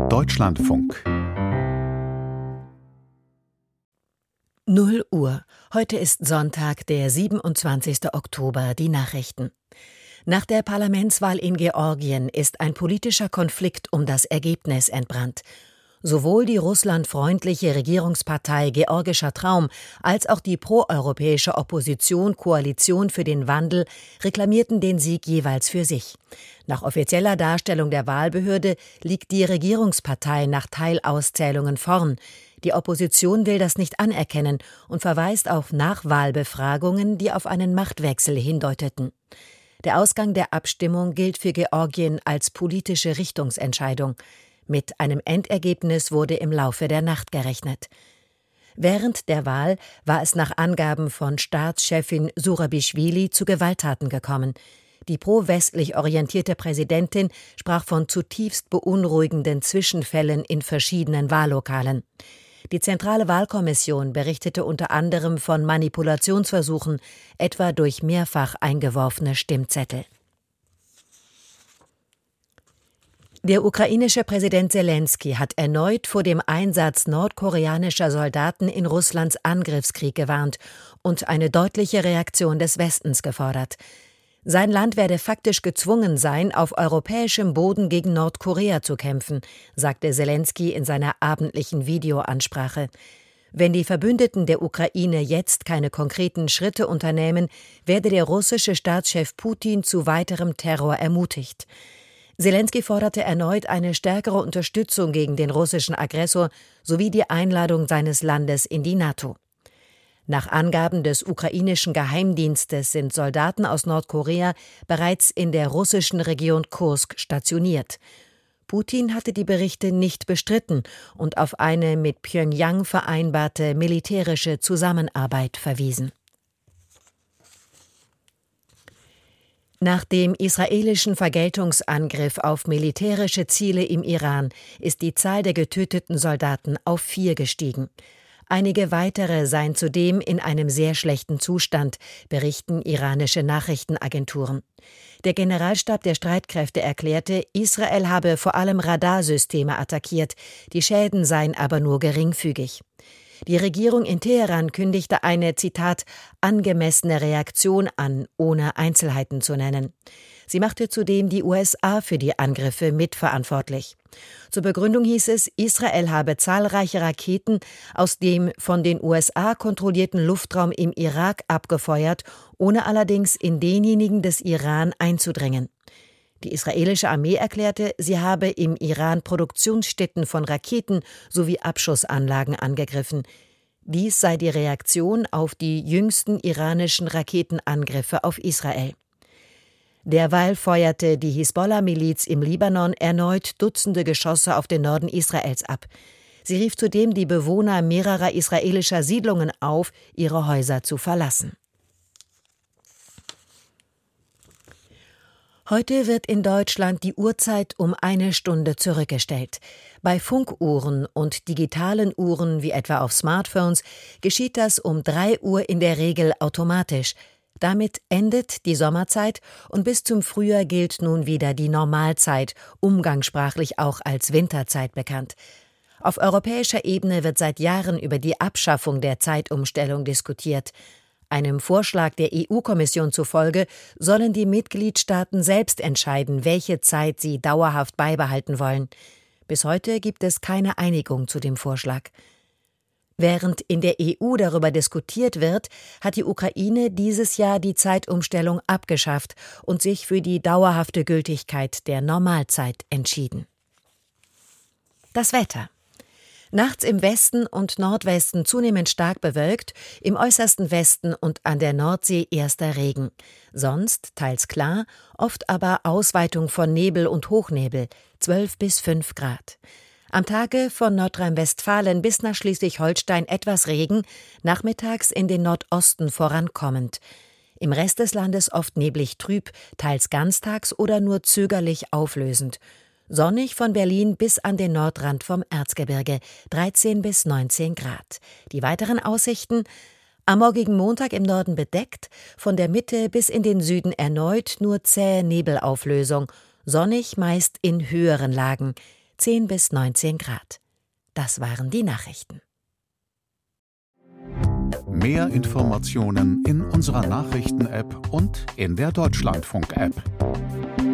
Deutschlandfunk 0 Uhr. Heute ist Sonntag, der 27. Oktober. Die Nachrichten. Nach der Parlamentswahl in Georgien ist ein politischer Konflikt um das Ergebnis entbrannt. Sowohl die russlandfreundliche Regierungspartei Georgischer Traum als auch die proeuropäische Opposition Koalition für den Wandel reklamierten den Sieg jeweils für sich. Nach offizieller Darstellung der Wahlbehörde liegt die Regierungspartei nach Teilauszählungen vorn. Die Opposition will das nicht anerkennen und verweist auf Nachwahlbefragungen, die auf einen Machtwechsel hindeuteten. Der Ausgang der Abstimmung gilt für Georgien als politische Richtungsentscheidung. Mit einem Endergebnis wurde im Laufe der Nacht gerechnet. Während der Wahl war es nach Angaben von Staatschefin Zurabischwili zu Gewalttaten gekommen. Die pro-westlich orientierte Präsidentin sprach von zutiefst beunruhigenden Zwischenfällen in verschiedenen Wahllokalen. Die Zentrale Wahlkommission berichtete unter anderem von Manipulationsversuchen, etwa durch mehrfach eingeworfene Stimmzettel. Der ukrainische Präsident Selenskyj hat erneut vor dem Einsatz nordkoreanischer Soldaten in Russlands Angriffskrieg gewarnt und eine deutliche Reaktion des Westens gefordert. Sein Land werde faktisch gezwungen sein, auf europäischem Boden gegen Nordkorea zu kämpfen, sagte Selenskyj in seiner abendlichen Videoansprache. Wenn die Verbündeten der Ukraine jetzt keine konkreten Schritte unternehmen, werde der russische Staatschef Putin zu weiterem Terror ermutigt. Selenskyj forderte erneut eine stärkere Unterstützung gegen den russischen Aggressor sowie die Einladung seines Landes in die NATO. Nach Angaben des ukrainischen Geheimdienstes sind Soldaten aus Nordkorea bereits in der russischen Region Kursk stationiert. Putin hatte die Berichte nicht bestritten und auf eine mit Pjöngjang vereinbarte militärische Zusammenarbeit verwiesen. Nach dem israelischen Vergeltungsangriff auf militärische Ziele im Iran ist die Zahl der getöteten Soldaten auf 4 gestiegen. Einige weitere seien zudem in einem sehr schlechten Zustand, berichten iranische Nachrichtenagenturen. Der Generalstab der Streitkräfte erklärte, Israel habe vor allem Radarsysteme attackiert, die Schäden seien aber nur geringfügig. Die Regierung in Teheran kündigte eine, Zitat, angemessene Reaktion an, ohne Einzelheiten zu nennen. Sie machte zudem die USA für die Angriffe mitverantwortlich. Zur Begründung hieß es, Israel habe zahlreiche Raketen aus dem von den USA kontrollierten Luftraum im Irak abgefeuert, ohne allerdings in denjenigen des Iran einzudringen. Die israelische Armee erklärte, sie habe im Iran Produktionsstätten von Raketen sowie Abschussanlagen angegriffen. Dies sei die Reaktion auf die jüngsten iranischen Raketenangriffe auf Israel. Derweil feuerte die Hisbollah-Miliz im Libanon erneut Dutzende Geschosse auf den Norden Israels ab. Sie rief zudem die Bewohner mehrerer israelischer Siedlungen auf, ihre Häuser zu verlassen. Heute wird in Deutschland die Uhrzeit um 1 Stunde zurückgestellt. Bei Funkuhren und digitalen Uhren, wie etwa auf Smartphones, geschieht das um 3 Uhr in der Regel automatisch. Damit endet die Sommerzeit und bis zum Frühjahr gilt nun wieder die Normalzeit, umgangssprachlich auch als Winterzeit bekannt. Auf europäischer Ebene wird seit Jahren über die Abschaffung der Zeitumstellung diskutiert. Einem Vorschlag der EU-Kommission zufolge sollen die Mitgliedstaaten selbst entscheiden, welche Zeit sie dauerhaft beibehalten wollen. Bis heute gibt es keine Einigung zu dem Vorschlag. Während in der EU darüber diskutiert wird, hat die Ukraine dieses Jahr die Zeitumstellung abgeschafft und sich für die dauerhafte Gültigkeit der Normalzeit entschieden. Das Wetter. Nachts im Westen und Nordwesten zunehmend stark bewölkt, im äußersten Westen und an der Nordsee erster Regen. Sonst teils klar, oft aber Ausweitung von Nebel und Hochnebel, 12 bis 5 Grad. Am Tage von Nordrhein-Westfalen bis nach Schleswig-Holstein etwas Regen, nachmittags in den Nordosten vorankommend. Im Rest des Landes oft neblig trüb, teils ganztags oder nur zögerlich auflösend. Sonnig von Berlin bis an den Nordrand vom Erzgebirge, 13 bis 19 Grad. Die weiteren Aussichten: am morgigen Montag im Norden bedeckt, von der Mitte bis in den Süden erneut nur zähe Nebelauflösung, sonnig meist in höheren Lagen. 10 bis 19 Grad. Das waren die Nachrichten. Mehr Informationen in unserer Nachrichten-App und in der Deutschlandfunk-App.